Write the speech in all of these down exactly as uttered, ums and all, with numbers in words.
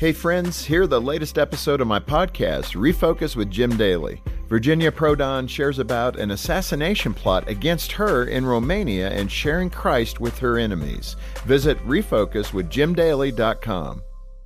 Hey friends, hear the latest episode of my podcast, Refocus with Jim Daly. Virginia Prodan shares about an assassination plot against her in Romania and sharing Christ with her enemies. Visit refocus with jim daly dot com.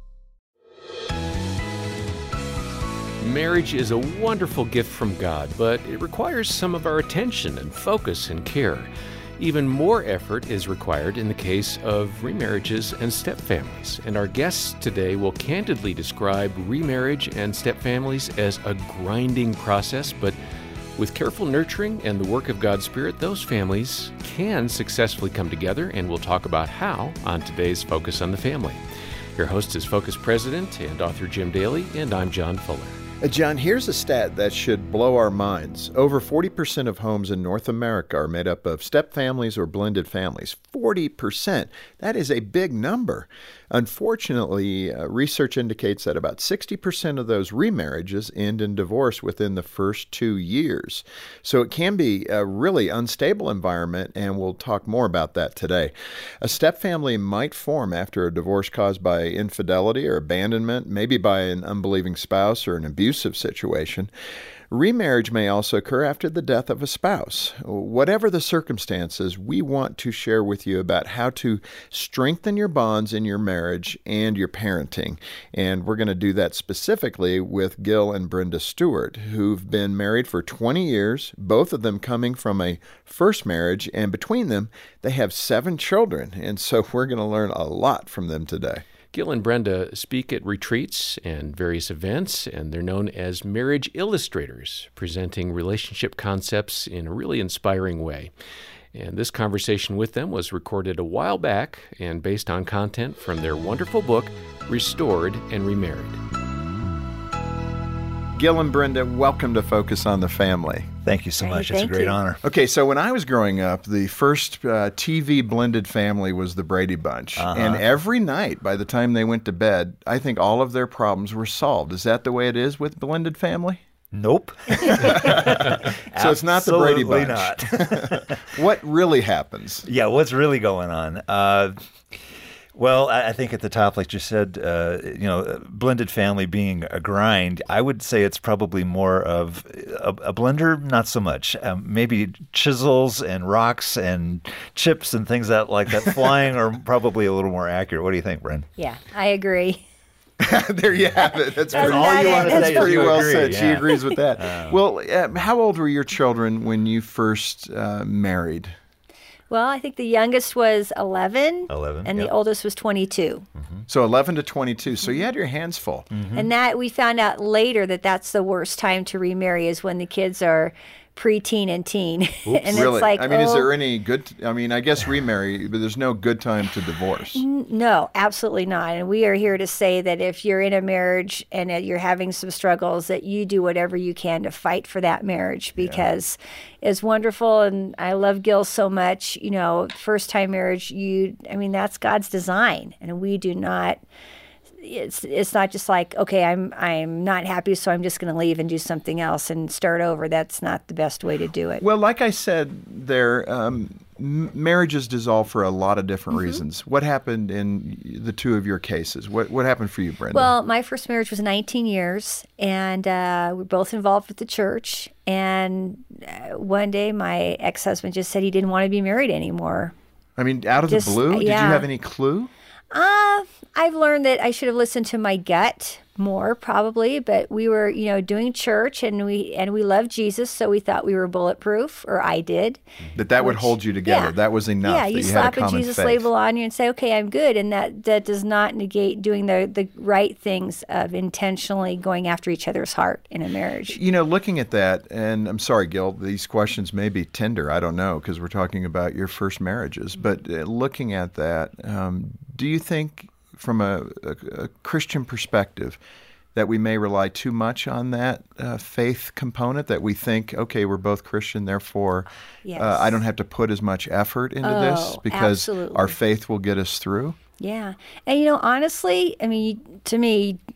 Marriage is a wonderful gift from God, but it requires some of our attention and focus and care. Even more effort is required in the case of remarriages and stepfamilies. And our guests today will candidly describe remarriage and stepfamilies as a grinding process, but with careful nurturing and the work of God's Spirit, those families can successfully come together, and we'll talk about how on today's Focus on the Family. Your host is Focus President and author Jim Daly, and I'm John Fuller. Uh, John, here's a stat that should blow our minds. Over forty percent of homes in North America are made up of step-families or blended families. forty percent. That is a big number. Unfortunately, uh, research indicates that about sixty percent of those remarriages end in divorce within the first two years. So it can be a really unstable environment, and we'll talk more about that today. A step-family might form after a divorce caused by infidelity or abandonment, maybe by an unbelieving spouse or an abusive situation. Remarriage may also occur after the death of a spouse. Whatever the circumstances, we want to share with you about how to strengthen your bonds in your marriage and your parenting. And we're going to do that specifically with Gil and Brenda Stewart, who've been married for twenty years, both of them coming from a first marriage, and between them, they have seven children. And so we're going to learn a lot from them today. Gil and Brenda speak at retreats and various events, and they're known as marriage illustrators, presenting relationship concepts in a really inspiring way. And this conversation with them was recorded a while back and based on content from their wonderful book, Restored and Remarried. Gil and Brenda, welcome to Focus on the Family. Thank you so much. Hey, it's a great you. honor. Okay, so when I was growing up, the first uh, T V blended family was the Brady Bunch. Uh-huh. And every night, by the time they went to bed, I think all of their problems were solved. Is that the way it is with blended family? Nope. So it's not the Brady Bunch. Absolutely not. What really happens? Yeah, what's really going on? Uh, well, I I think at the top, like you said, uh, you know, blended family being a grind, I would say it's probably more of a, a blender, not so much. Um, maybe chisels and rocks and chips and things that like that flying are probably a little more accurate. What do you think, Bren? Yeah, I agree. There you have it. That's, That's pretty, all you want to that's say is pretty you well agree, said. She yeah. agrees with that. Uh, well, uh, how old were your children when you first uh, married? Well, I think the youngest was eleven, eleven, and yep. the oldest was twenty-two. Mm-hmm. So eleven to twenty-two. So you had your hands full. Mm-hmm. And that we found out later that that's the worst time to remarry is when the kids are preteen and teen. And Really? it's like, I mean, oh, is there any good, I mean, I guess remarry, but there's no good time to divorce. no, absolutely not. And we are here to say that if you're in a marriage and that you're having some struggles, that you do whatever you can to fight for that marriage, because yeah. it's wonderful. And I love Gil so much. You know, first time marriage, you, I mean, that's God's design. And we do not, it's it's not just like, okay, I'm I'm not happy, so I'm just going to leave and do something else and start over. That's not the best way to do it. Well, like I said, there um, m- marriages dissolve for a lot of different mm-hmm. reasons. What happened in the two of your cases? What what happened for you, Brenda? Well, my first marriage was nineteen years, and uh, we were both involved with the church. And uh, one day, my ex-husband just said he didn't want to be married anymore. I mean, out of just, the blue? Did yeah. you have any clue? Uh, I've learned that I should have listened to my gut more, probably, but we were, you know, doing church, and we and we loved Jesus, so we thought we were bulletproof, or I did. That that would which, hold you together. Yeah. That was enough. Yeah, that you, you slap had a, a Jesus faith. label on you and say, okay, I'm good, and that, that does not negate doing the, the right things of intentionally going after each other's heart in a marriage. You know, looking at that, and I'm sorry, Gil, these questions may be tender, I don't know, because we're talking about your first marriages, but uh, looking at that, um, do you think from a, a, a Christian perspective that we may rely too much on that uh, faith component, that we think, okay, we're both Christian, therefore Yes. uh, I don't have to put as much effort into Oh, this because absolutely. our faith will get us through? Yeah. And, you know, honestly, I mean, to me,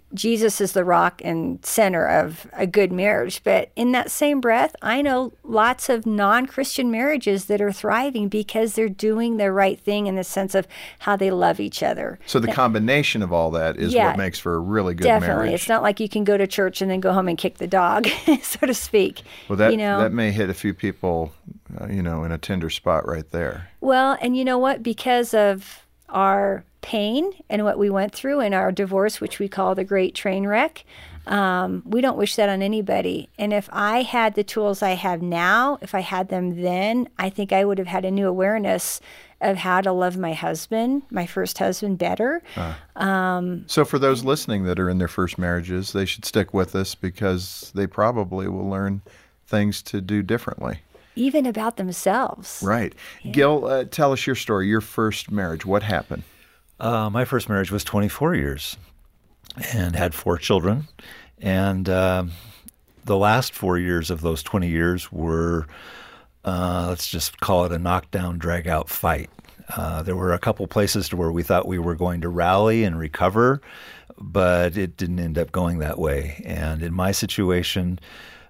Jesus is the rock and center of a good marriage. But in that same breath, I know lots of non-Christian marriages that are thriving because they're doing the right thing in the sense of how they love each other. So the combination of all that is Yeah, what makes for a really good Definitely. marriage. It's not like you can go to church and then go home and kick the dog, so to speak. Well, that you know? that may hit a few people, uh, you know, in a tender spot right there. Well, and you know what? Because of our pain and what we went through in our divorce, which we call the great train wreck, um, we don't wish that on anybody. And if I had the tools I have now, if I had them then, I think I would have had a new awareness of how to love my husband, my first husband, better. Uh, um, so for those listening that are in their first marriages, they should stick with us because they probably will learn things to do differently. Even about themselves. Right. Yeah. Gil, uh, tell us your story, your first marriage. What happened? Uh, my first marriage was twenty-four years and had four children. And uh, the last four years of those twenty years were, uh, let's just call it a knockdown, drag-out fight. Uh, there were a couple places to where we thought we were going to rally and recover, but it didn't end up going that way. And in my situation,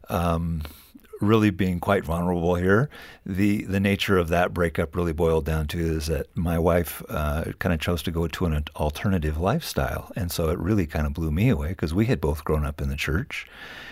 um, really being quite vulnerable here, the the nature of that breakup really boiled down to is that my wife uh, kind of chose to go to an alternative lifestyle. And so it really kind of blew me away because we had both grown up in the church.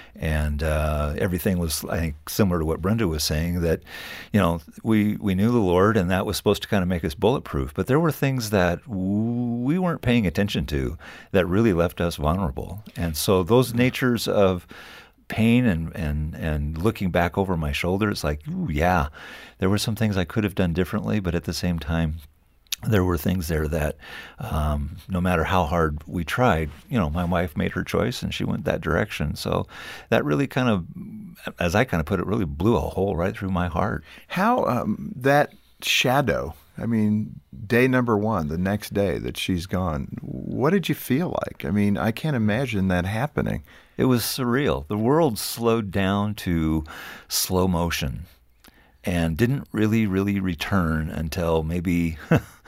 And uh, everything was, I think, similar to what Brenda was saying, that, you know, we, we knew the Lord and that was supposed to kind of make us bulletproof. But there were things that we weren't paying attention to that really left us vulnerable. And so those natures of pain and, and, and looking back over my shoulder, it's like, ooh, yeah, there were some things I could have done differently, but at the same time, there were things there that um, no matter how hard we tried, you know, my wife made her choice and she went that direction. So that really kind of, as I kind of put it, really blew a hole right through my heart. How um, that shadow, I mean, day number one, the next day that she's gone, what did you feel like? I mean, I can't imagine that happening. It was surreal. The world slowed down to slow motion and didn't really, really return until maybe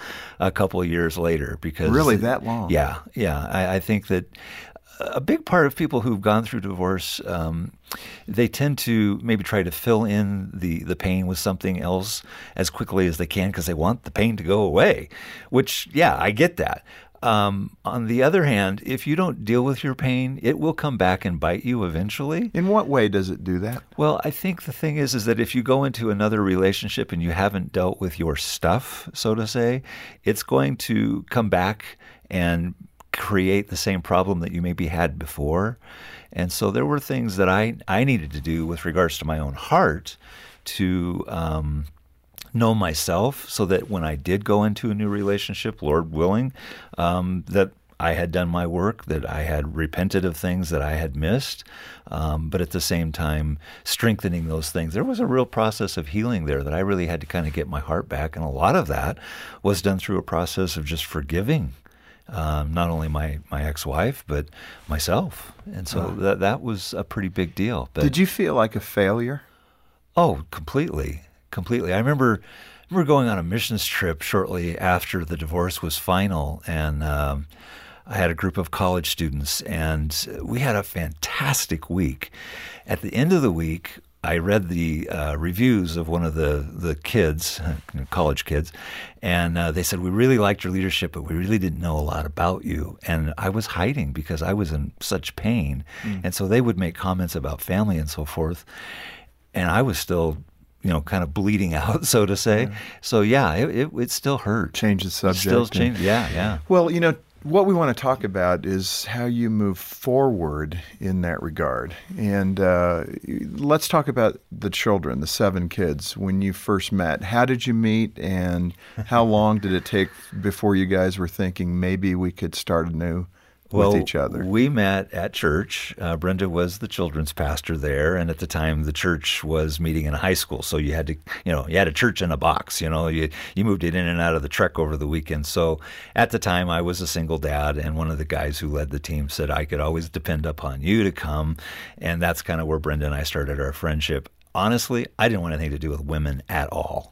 a couple of years later. Because really that long? Yeah, yeah. I, I think that a big part of people who've gone through divorce, um, they tend to maybe try to fill in the, the pain with something else as quickly as they can because they want the pain to go away, which, yeah, I get that. Um, on the other hand, if you don't deal with your pain, it will come back and bite you eventually. In what way does it do that? Well, I think the thing is, is that if you go into another relationship and you haven't dealt with your stuff, so to say, it's going to come back and create the same problem that you maybe had before. And so there were things that I, I needed to do with regards to my own heart to um, know myself so that when I did go into a new relationship, Lord willing, um, that I had done my work, that I had repented of things that I had missed, um, but at the same time, strengthening those things. There was a real process of healing there that I really had to kind of get my heart back. And a lot of that was done through a process of just forgiving um, not only my, my ex-wife, but myself. And so oh. that that was a pretty big deal. But, did you feel like a failure? Oh, completely. Completely. I remember, I remember going on a missions trip shortly after the divorce was final, and um, I had a group of college students, and we had a fantastic week. At the end of the week, I read the uh, reviews of one of the, the kids, college kids, and uh, they said, we really liked your leadership, but we really didn't know a lot about you. And I was hiding because I was in such pain. Mm. And so they would make comments about family and so forth, and I was still you know, kind of bleeding out, so to say. Yeah. So, yeah, it, it it still hurt. Change the subject. Still change, yeah, yeah. Well, you know, what we want to talk about is how you move forward in that regard. And uh, let's talk about the children, the seven kids, when you first met. How did you meet, and how long did it take before you guys were thinking maybe we could start anew well, with each other? We met at church. Uh, Brenda was the children's pastor there, and at the time the church was meeting in a high school, so you had to, you know, you had a church in a box. You know, you you moved it in and out of the truck over the weekend. So at the time I was a single dad, and one of the guys who led the team said I could always depend upon you to come, and that's kind of where Brenda and I started our friendship. honestly, I didn't want anything to do with women at all.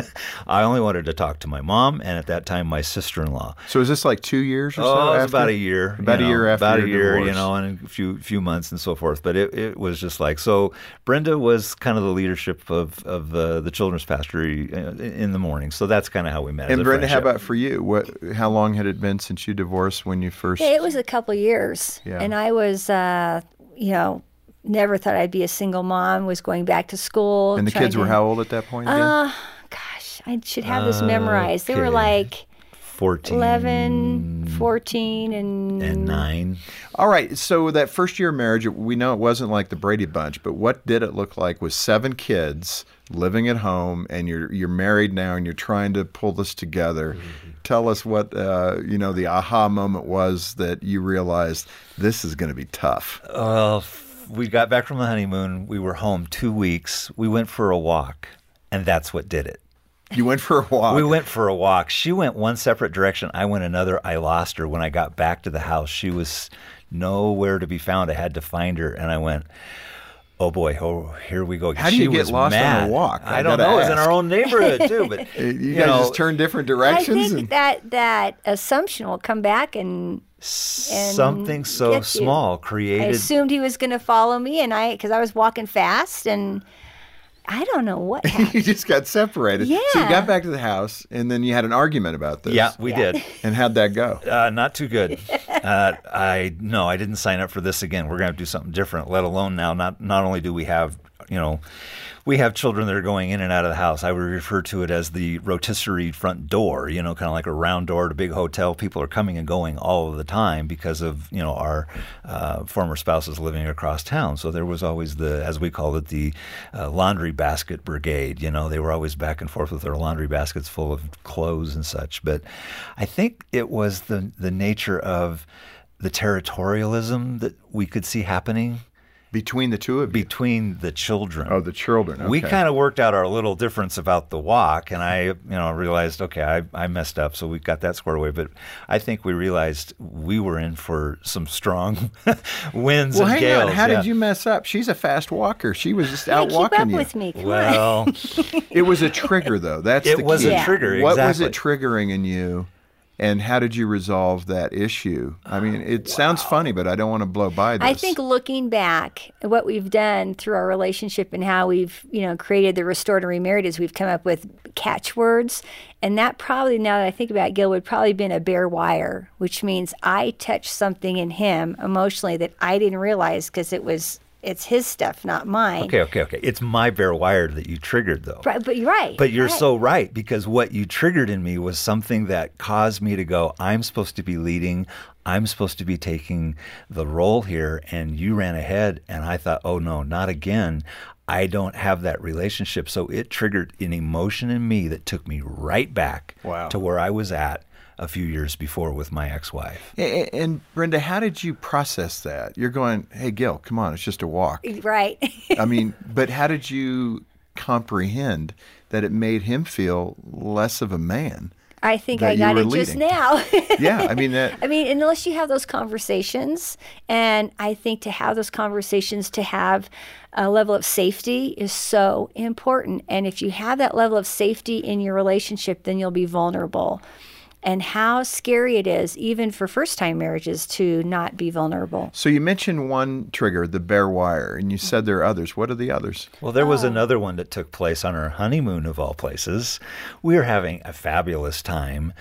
I only wanted to talk to my mom, and at that time, my sister-in-law. So is this like two years or so? Oh, it was after? about a year. About you a know, year after about your a year, divorce. you know, and a few few months and so forth. But it, it was just like so. Brenda was kind of the leadership of of uh, the children's pastory in the morning. So that's kind of how we met. And as a Brenda, how friendship. about for you? What? How long had it been since you divorced when you first? Yeah, it was a couple years, Yeah. and I was, uh, you know, never thought I'd be a single mom. Was going back to school, And the trying kids were to- how old at that point again? Uh, gosh, I should have this memorized. They were Okay. like fourteen eleven, fourteen, and and nine. All right. So that first year of marriage, we know it wasn't like the Brady Bunch, but what did it look like with seven kids living at home, and you're you're married now, and you're trying to pull this together? Mm-hmm. Tell us what uh, you know the aha moment was that you realized this is going to be tough. Well, f- we got back from the honeymoon. We were home two weeks. We went for a walk, and that's what did it. You went for a walk. We went for a walk. She went one separate direction. I went another. I lost her. When I got back to the house, she was nowhere to be found. I had to find her, and I went, oh boy, oh, here we go. How do She you get was lost on a mad. walk? I, I don't gotta know. It was in ask. our own neighborhood, too. But You, you guys know, just turn different I directions. think and that that assumption will come back, and something so get you. small I created. assumed he was going to follow me, and I because I was walking fast, and I don't know what happened. you just got separated. So you Yeah. got back to the house, and then you had an argument about this. Yeah, we Yeah. did. And how'd that go? Uh, not too good. Uh, I no, I didn't sign up for this again. We're going to do something different. Let alone now, not not only do we have, you know, we have children that are going in and out of the house. I would refer to it as the rotisserie front door. You know, kind of like a round door at a big hotel. People are coming and going all of the time because of you know our uh, former spouses living across town. So there was always the, as we call it, the uh, laundry basket brigade. You know, they were always back and forth with their laundry baskets full of clothes and such. But I think it was the the nature of the territorialism that we could see happening Between the two of you? between the children. Oh, the children. We okay. kind of worked out our little difference about the walk, and I, you know, realized, okay, I, I messed up, so we got that squared away. But I think we realized we were in for some strong winds Well, and hang gales. on. How yeah. did you mess up? She's a fast walker. She was just Hey, out keep walking up you. with me. Come on. Well, It was a trigger, though. That's it the was key. a Yeah. trigger. What exactly. was it triggering in you, and how did you resolve that issue? I mean, it sounds funny, but I don't want to blow by this. I think looking back at what we've done through our relationship and how we've, you know, created the Restored and Remarried is we've come up with catchwords. And that probably, now that I think about it, Gil, would probably been a bare wire, which means I touched something in him emotionally that I didn't realize because it was, it's his stuff, not mine. Okay, okay, okay. It's my bare wire that you triggered, though. Right, but you're right. But you're right. so right, because what you triggered in me was something that caused me to go, I'm supposed to be leading. I'm supposed to be taking the role here. And you ran ahead, and I thought, oh, no, not again. I don't have that relationship. So it triggered an emotion in me that took me right back Wow. to where I was at a few years before with my ex-wife. And, and Brenda, how did you process that? You're going, hey, Gil, come on, it's just a walk. Right. I mean, but how did you comprehend that it made him feel less of a man? I think that I you got were it just leading. now. Yeah, I mean that. I mean, unless you have those conversations, and I think to have those conversations, to have a level of safety is so important. And if you have that level of safety in your relationship, then you'll be vulnerable. And how scary it is, even for first-time marriages, to not be vulnerable. So you mentioned one trigger, the bare wire, and you said there are others. What are the others? Well, there was another one that took place on our honeymoon, of all places. We were having a fabulous time,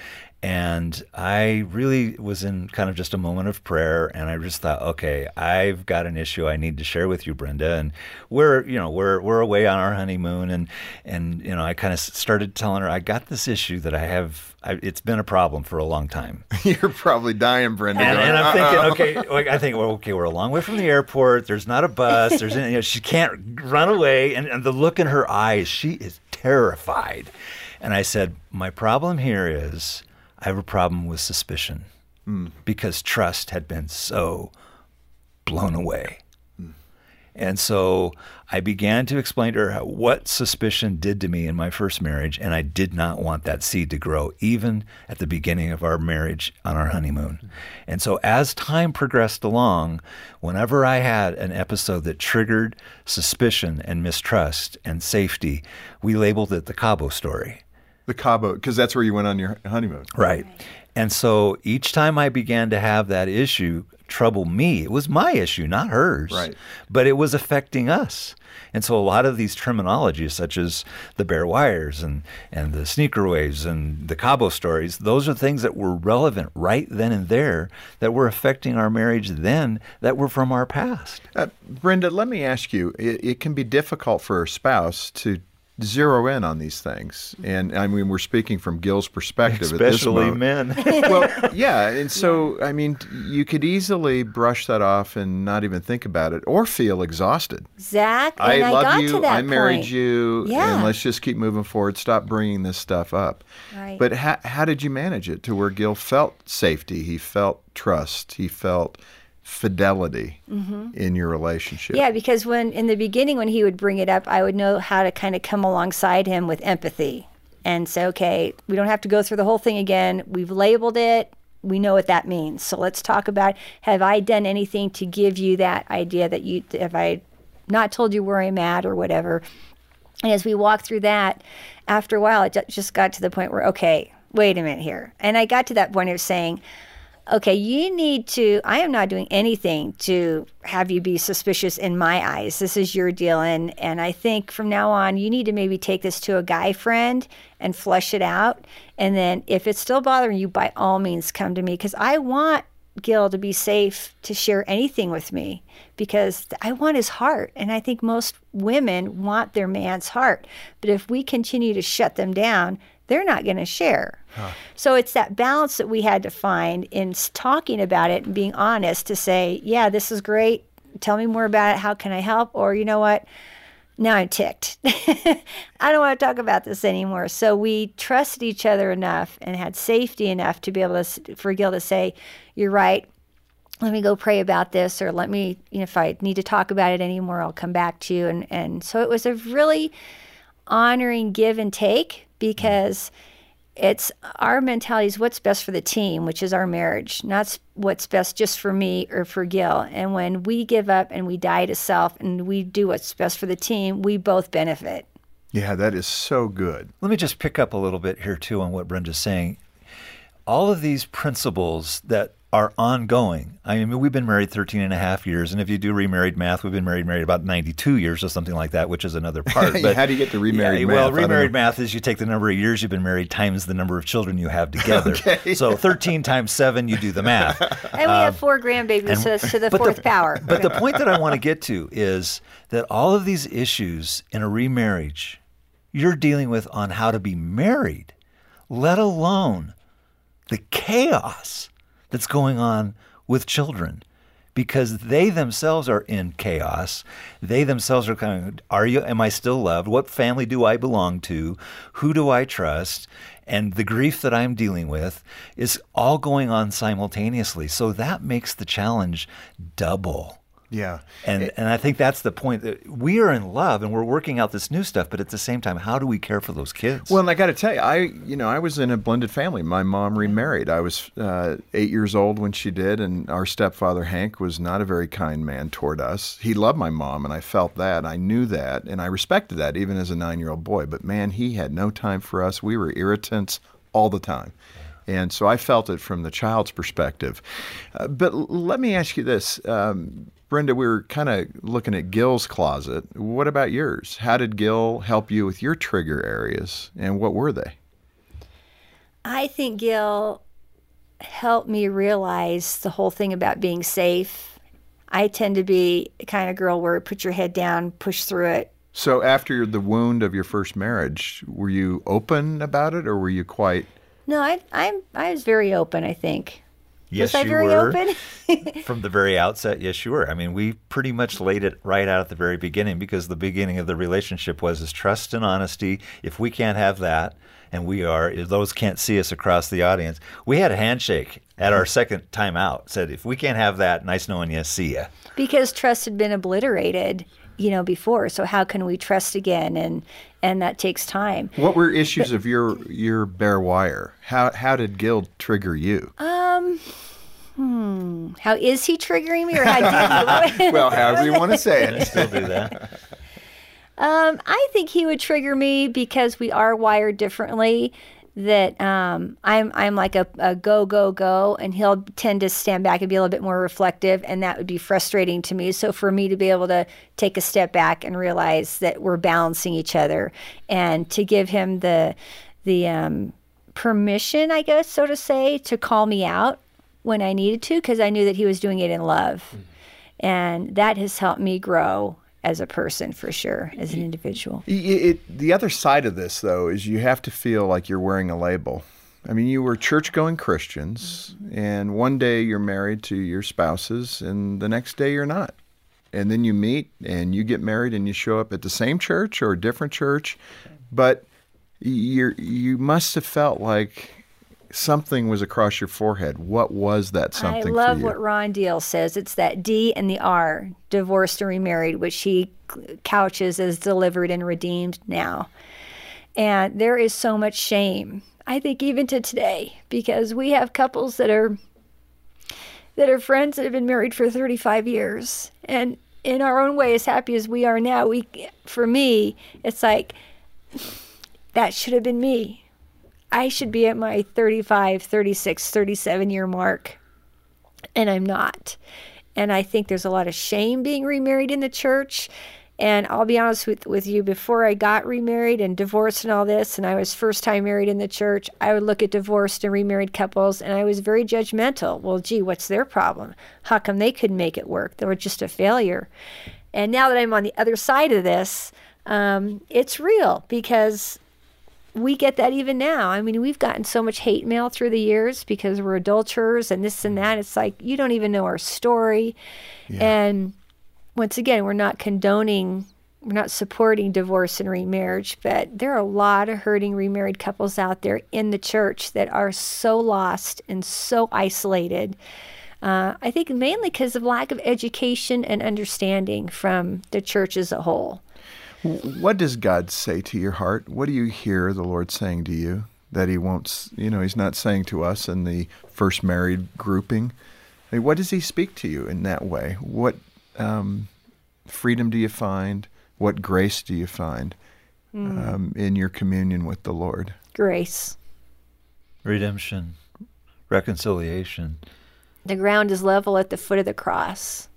and I really was in kind of just a moment of prayer, and I just thought, okay, I've got an issue I need to share with you, Brenda. And we're, you know, we're we're away on our honeymoon, and and you know, I kind of started telling her I got this issue that I have. I, it's been a problem for a long time. You're probably dying, Brenda. And, going, and I'm "Uh-oh." thinking, okay, like, I think, well, okay, we're a long way from the airport. There's not a bus. There's, any, you know, she can't run away. And, and the look in her eyes, she is terrified. And I said, my problem here is I have a problem with suspicion because trust had been so blown away. And so I began to explain to her what suspicion did to me in my first marriage, and I did not want that seed to grow, even at the beginning of our marriage on our honeymoon. And so as time progressed along, whenever I had an episode that triggered suspicion and mistrust and safety, we labeled it the Cabo story. The Cabo, because that's where you went on your honeymoon. Right. And so each time I began to have that issue trouble me, it was my issue, not hers. Right. But it was affecting us. And so a lot of these terminologies, such as the bare wires and, and the sneaker waves and the Cabo stories, those are things that were relevant right then and there that were affecting our marriage then, that were from our past. Uh, Brenda, let me ask you, it, it can be difficult for a spouse to zero in on these things. And I mean, we're speaking from Gil's perspective at this Especially moment. men. Well, yeah. And so, I mean, you could easily brush that off and not even think about it or feel exhausted. Exactly. I And I love got you. to that I married point. you. Yeah. And let's just keep moving forward. Stop bringing this stuff up. Right. But how, how did you manage it to where Gil felt safety? He felt trust. He felt fidelity mm-hmm. in your relationship. Yeah, because when in the beginning when he would bring it up, I would know how to kind of come alongside him with empathy and say, okay, we don't have to go through the whole thing again. We've labeled it. We know what that means. So let's talk about, have I done anything to give you that idea that you, have I not told you where I'm at or whatever? And as we walked through that, after a while, it just got to the point where, okay, wait a minute here. And I got to that point of saying, okay, you need to, I am not doing anything to have you be suspicious in my eyes. This is your deal. And, and I think from now on, you need to maybe take this to a guy friend and flush it out. And then if it's still bothering you, by all means, come to me. Because I want Gil to be safe to share anything with me because I want his heart. And I think most women want their man's heart. But if we continue to shut them down, they're not going to share. Huh. So it's that balance that we had to find in talking about it and being honest to say, yeah, this is great. Tell me more about it. How can I help? Or, you know what? Now I'm ticked. I don't want to talk about this anymore. So we trusted each other enough and had safety enough to be able to, for Gil to say, you're right. Let me go pray about this, or let me, you know, if I need to talk about it anymore, I'll come back to you. And, and so it was a really honoring give and take, because it's our mentality is what's best for the team, which is our marriage, not what's best just for me or for Gil. And when we give up and we die to self and we do what's best for the team, we both benefit. Yeah, that is so good. Let me just pick up a little bit here, too, on what Brenda's saying. All of these principles that are ongoing. I mean, we've been married thirteen and a half years, and if you do remarried math, we've been married married about ninety-two years or something like that, which is another part. But how do you get to remarried yeah, math? Well, remarried math is you take the number of years you've been married times the number of children you have together. Okay. So thirteen times seven, you do the math. And we um, have four grandbabies, and, so it's to the fourth the, power. But the point that I want to get to is that all of these issues in a remarriage you're dealing with on how to be married, let alone the chaos that's going on with children, because they themselves are in chaos. They themselves are kind of, are you, am I still loved? What family do I belong to? Who do I trust? And the grief that I'm dealing with is all going on simultaneously. So that makes the challenge double. Yeah. And it, and I think that's the point, that we are in love and we're working out this new stuff, but at the same time, how do we care for those kids? Well, and I got to tell you, I you know, I was in a blended family. My mom remarried. I was uh, eight years old when she did, and our stepfather, Hank, was not a very kind man toward us. He loved my mom, and I felt that. I knew that, and I respected that even as a nine-year-old boy. But, man, he had no time for us. We were irritants all the time. And so I felt it from the child's perspective. Uh, but l- let me ask you this. Um, Brenda, we were kind of looking at Gil's closet. What about yours? How did Gil help you with your trigger areas, and what were they? I think Gil helped me realize the whole thing about being safe. I tend to be the kind of girl where put your head down, push through it. So after the wound of your first marriage, were you open about it, or were you quite... No, I, I'm, I was very open, I think. Yes, Was I you very were. open? From the very outset, yes, you were. I mean, we pretty much laid it right out at the very beginning, because the beginning of the relationship was is trust and honesty. If we can't have that, and we are, if those can't see us across the audience, we had a handshake at our second time out. Said, if we can't have that, nice knowing you, see ya. Because trust had been obliterated, you know, before. So how can we trust again? And and that takes time. What were issues of your your bare wire? How how did Gil trigger you? Um, hmm. How is he triggering me, or how did he? Well, however you want to say it. Still do that. Um, I think he would trigger me because we are wired differently. That um, I'm I'm like a, a go go go, and he'll tend to stand back and be a little bit more reflective, and that would be frustrating to me. So for me to be able to take a step back and realize that we're balancing each other, and to give him the the um, permission, I guess, so to say, to call me out when I needed to, because I knew that he was doing it in love, mm-hmm. and that has helped me grow as a person, for sure, as an individual. It, it, the other side of this, though, is you have to feel like you're wearing a label. I mean, you were church-going Christians, and one day you're married to your spouses, and the next day you're not. And then you meet, and you get married, and you show up at the same church or a different church, but you're, you must have felt like something was across your forehead. What was that something for you? I love what Ron Deal says. It's that D and the R, divorced and remarried, which he couches as delivered and redeemed now. And there is so much shame, I think, even to today, because we have couples that are that are friends that have been married for thirty-five years. And in our own way, as happy as we are now, we, for me, it's like, that should have been me. I should be at my thirty-five, thirty-six, thirty-seven year mark, and I'm not. And I think there's a lot of shame being remarried in the church. And I'll be honest with, with you, before I got remarried and divorced and all this, and I was first time married in the church, I would look at divorced and remarried couples, and I was very judgmental. Well, gee, what's their problem? How come they couldn't make it work? They were just a failure. And now that I'm on the other side of this, um, it's real, because we get that even now. I mean, we've gotten so much hate mail through the years because we're adulterers and this and that. It's like, you don't even know our story. Yeah. And once again, we're not condoning, we're not supporting divorce and remarriage, but there are a lot of hurting remarried couples out there in the church that are so lost and so isolated. Uh, I think mainly because of lack of education and understanding from the church as a whole. What does God say to your heart? What do you hear the Lord saying to you that he won't, you know, he's not saying to us in the first married grouping? I mean, what does he speak to you in that way? What um, freedom do you find? What grace do you find mm. um, in your communion with the Lord? Grace. Redemption. Reconciliation. The ground is level at the foot of the cross.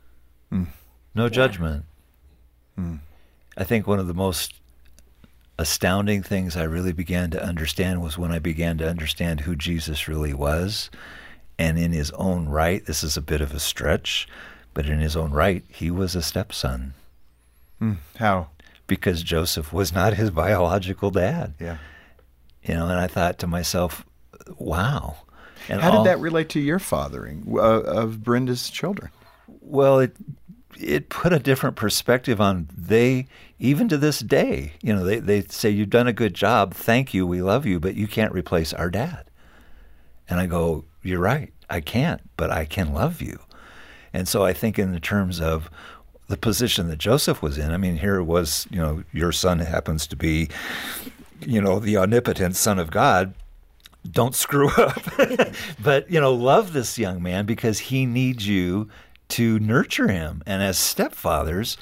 Mm. No yeah. judgment. Mm. I think one of the most astounding things I really began to understand was when I began to understand who Jesus really was. And in his own right, this is a bit of a stretch, but in his own right, he was a stepson. Mm, how? Because Joseph was not his biological dad. Yeah. You know, and I thought to myself, wow. And how all, did that relate to your fathering uh, of Brenda's children? Well, it it put a different perspective on they, even to this day, you know, they, they say, you've done a good job, thank you, we love you, but you can't replace our dad. And I go, you're right, I can't, but I can love you. And so I think in the terms of the position that Joseph was in, I mean, here it was, you know, your son happens to be, you know, the omnipotent Son of God. Don't screw up. But, you know, love this young man because he needs you to nurture him. And as stepfathers,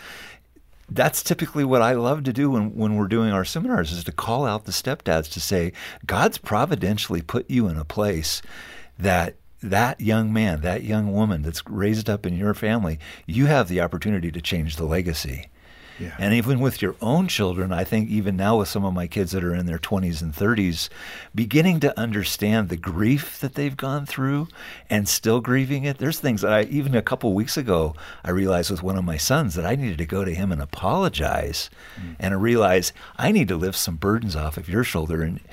that's typically what I love to do when, when we're doing our seminars, is to call out the stepdads to say, God's providentially put you in a place that that young man, that young woman that's raised up in your family, you have the opportunity to change the legacy. Yeah. And even with your own children, I think even now with some of my kids that are in their twenties and thirties, beginning to understand the grief that they've gone through and still grieving it. There's things that I, even a couple of weeks ago, I realized with one of my sons that I needed to go to him and apologize mm. and I realized I need to lift some burdens off of your shoulder. And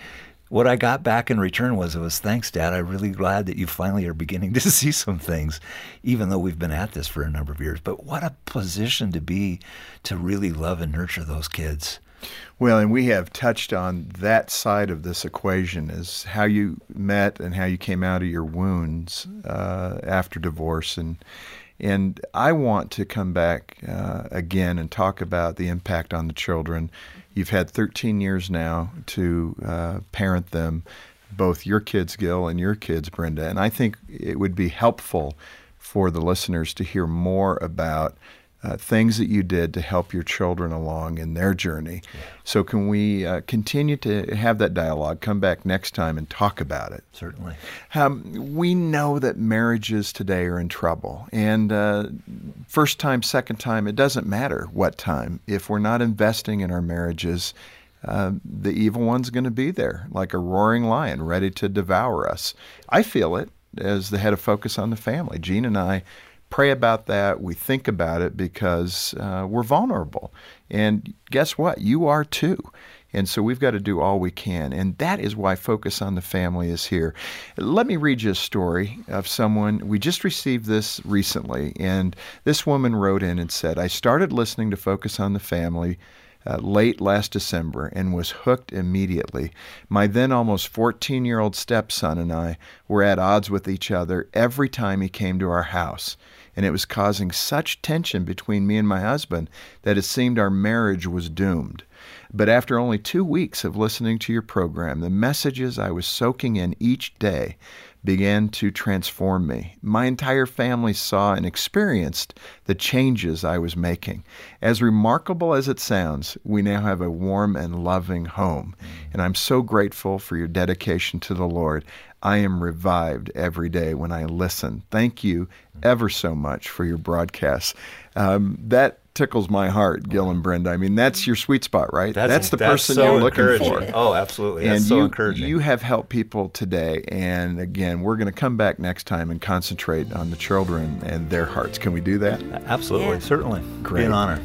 what I got back in return was, it was, thanks, Dad. I'm really glad that you finally are beginning to see some things, even though we've been at this for a number of years. But what a position to be, to really love and nurture those kids. Well, and we have touched on that side of this equation, is how you met and how you came out of your wounds uh, after divorce. And and I want to come back uh, again and talk about the impact on the children. You've had thirteen years now to uh, parent them, both your kids, Gil, and your kids, Brenda. And I think it would be helpful for the listeners to hear more about Uh, things that you did to help your children along in their journey. Yeah. So can we uh, continue to have that dialogue, come back next time and talk about it? Certainly. Um, we know that marriages today are in trouble. And uh, first time, second time, it doesn't matter what time. If we're not investing in our marriages, uh, the evil one's going to be there like a roaring lion ready to devour us. I feel it as the head of Focus on the Family. Gene and I pray about that. We think about it because uh, we're vulnerable. And guess what? You are too. And so we've got to do all we can. And that is why Focus on the Family is here. Let me read you a story of someone. We just received this recently. And this woman wrote in and said, I started listening to Focus on the Family Uh, late last December and was hooked immediately. My then almost fourteen-year-old stepson and I were at odds with each other every time he came to our house, and it was causing such tension between me and my husband that it seemed our marriage was doomed. But after only two weeks of listening to your program, the messages I was soaking in each day began to transform me. My entire family saw and experienced the changes I was making. As remarkable as it sounds, we now have a warm and loving home. And I'm so grateful for your dedication to the Lord. I am revived every day when I listen. Thank you ever so much for your broadcasts. Um, that tickles my heart, Gil and Brenda. I mean, that's your sweet spot, right? That's, that's the that's person so you're looking encouraging. for. Oh, absolutely. That's and so you, encouraging. You have helped people today. And again, we're going to come back next time and concentrate on the children and their hearts. Can we do that? Absolutely. Yeah. Certainly. Great. Be an honor.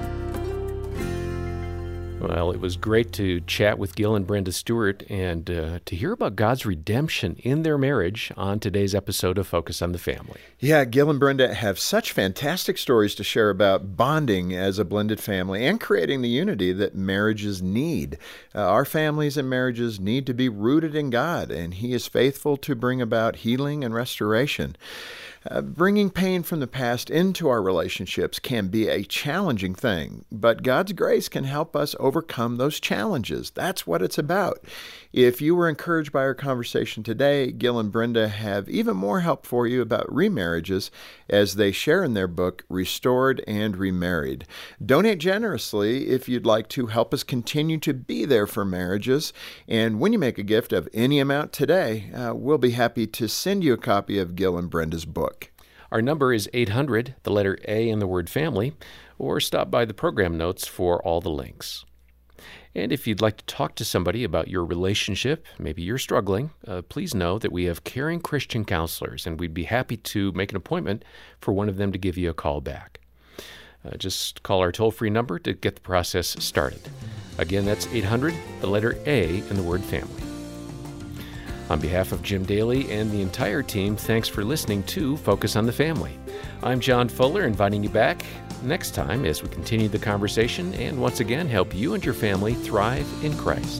Well, it was great to chat with Gil and Brenda Stewart and uh, to hear about God's redemption in their marriage on today's episode of Focus on the Family. Yeah, Gil and Brenda have such fantastic stories to share about bonding as a blended family and creating the unity that marriages need. Uh, our families and marriages need to be rooted in God, and He is faithful to bring about healing and restoration. Uh, bringing pain from the past into our relationships can be a challenging thing, but God's grace can help us overcome those challenges. That's what it's about. If you were encouraged by our conversation today, Gil and Brenda have even more help for you about remarriages as they share in their book, Restored and Remarried. Donate generously if you'd like to help us continue to be there for marriages. And when you make a gift of any amount today, uh, we'll be happy to send you a copy of Gil and Brenda's book. Our number is eight hundred, the letter A in the word family, or stop by the program notes for all the links. And if you'd like to talk to somebody about your relationship, maybe you're struggling, uh, please know that we have caring Christian counselors, and we'd be happy to make an appointment for one of them to give you a call back. Uh, just call our toll-free number to get the process started. Again, that's eight hundred, the letter A in the word family. On behalf of Jim Daly and the entire team, thanks for listening to Focus on the Family. I'm John Fuller, inviting you back next time as we continue the conversation and once again help you and your family thrive in Christ.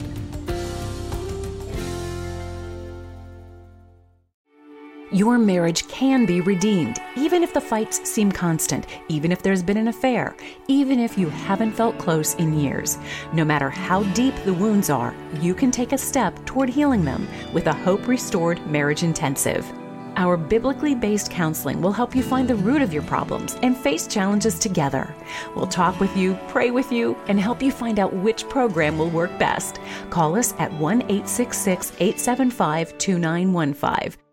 Your marriage can be redeemed, even if the fights seem constant, even if there's been an affair, even if you haven't felt close in years. No matter how deep the wounds are, you can take a step toward healing them with a Hope Restored Marriage Intensive. Our biblically based counseling will help you find the root of your problems and face challenges together. We'll talk with you, pray with you, and help you find out which program will work best. Call us at one eight six six, eight seven five, two nine one five.